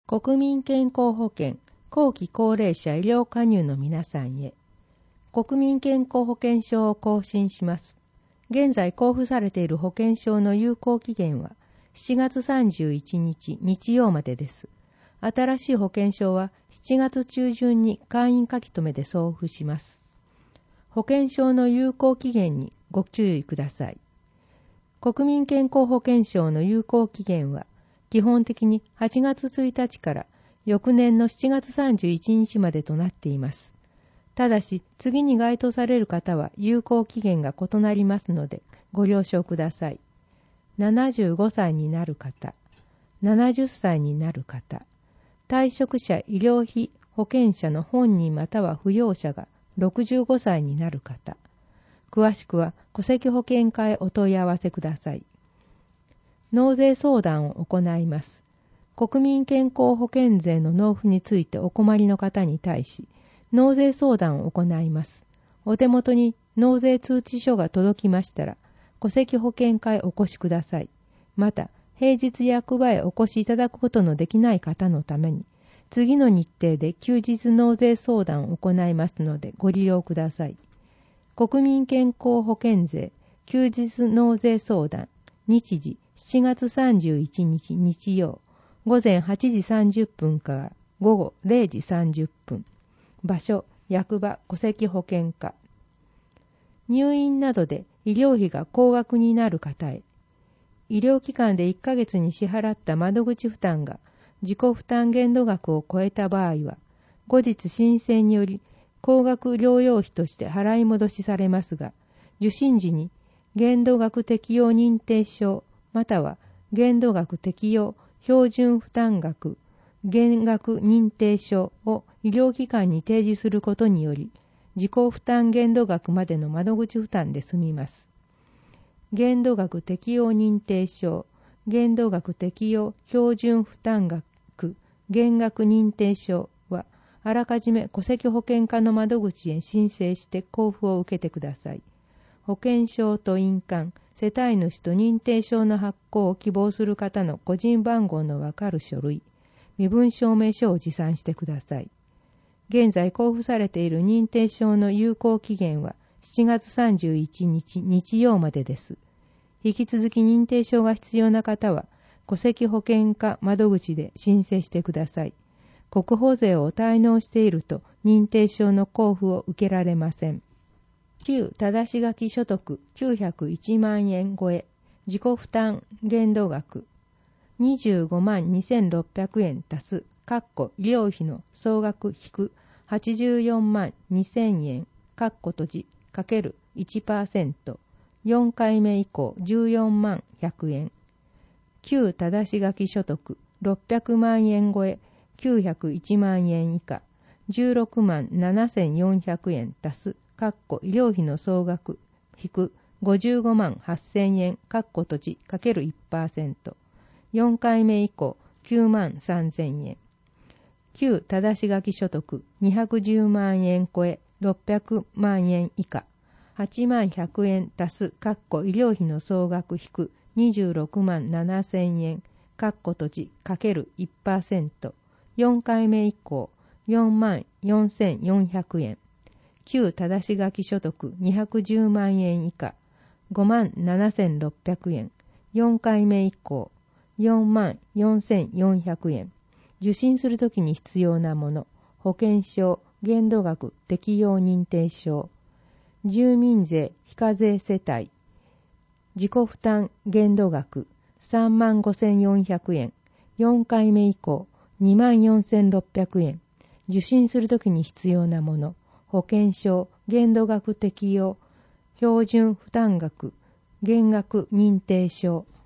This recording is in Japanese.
国民健康保険後期高齢者医療加入の皆さんへ、国民健康保険証を更新します。現在交付されている保険証の有効期限は7月31日日曜までです。新しい保険証は7月中旬に会員書き留めで送付します。保険証の有効期限にご注意ください。国民健康保険証の有効期限は基本的に8月1日から翌年の7月31日までとなっています。ただし、次に該当される方は有効期限が異なりますのでご了承ください。75歳になる方、70歳になる方、退職者医療費保険者の本人または扶養者が65歳になる方、詳しくは戸籍保険課へお問い合わせください。納税相談を行います。国民健康保険税の納付についてお困りの方に対し、納税相談を行います。お手元に納税通知書が届きましたら、戸籍保険課へお越しください。また、平日役場へお越しいただくことのできない方のために、次の日程で休日納税相談を行いますのでご利用ください。国民健康保険税休日納税相談、日時7月31日日曜、午前8時30分から午後0時30分。場所、役場戸籍保険課。入院などで医療費が高額になる方へ。医療機関で1ヶ月に支払った窓口負担が自己負担限度額を超えた場合は、後日申請により高額療養費として払い戻しされますが、受診時に限度額適用認定証または限度額適用標準負担額減額認定証を医療機関に提示することにより、自己負担限度額までの窓口負担で済みます。限度額適用認定証、限度額適用標準負担額減額認定証は、あらかじめ戸籍保険課の窓口へ申請して交付を受けてください。保険証と印鑑、世帯主と認定証の発行を希望する方の個人番号のわかる書類、身分証明書を持参してください。現在交付されている認定証の有効期限は7月31日日曜までです。引き続き認定証が必要な方は、戸籍保険課窓口で申請してください。国保税を滞納していると認定証の交付を受けられません。旧ただし書き所得901万円超え、自己負担限度額25万2600円足す、医療費の総額引く84万2000円、閉じ、かける 1%、4回目以降14万100円。旧ただし書き所得600万円超え、901万円以下、16万7400円足す、医療費の総額引く55万8000円、閉じ、かける 1%、4回目以降9万3000円。旧ただし書き所得210万円超え600万円以下、8万100円足す、医療費の総額引く26万7000円、閉じ、かける 1%、4回目以降4万4400円。旧ただし書き所得210万円以下、5万7600円、4回目以降4万4400円。受診するときに必要なもの、保険証、限度額適用認定証、住民税非課税世帯、自己負担限度額3万5400円、4回目以降2万4600円。受診するときに必要なもの、保険証、限度額適用標準負担額減額認定証。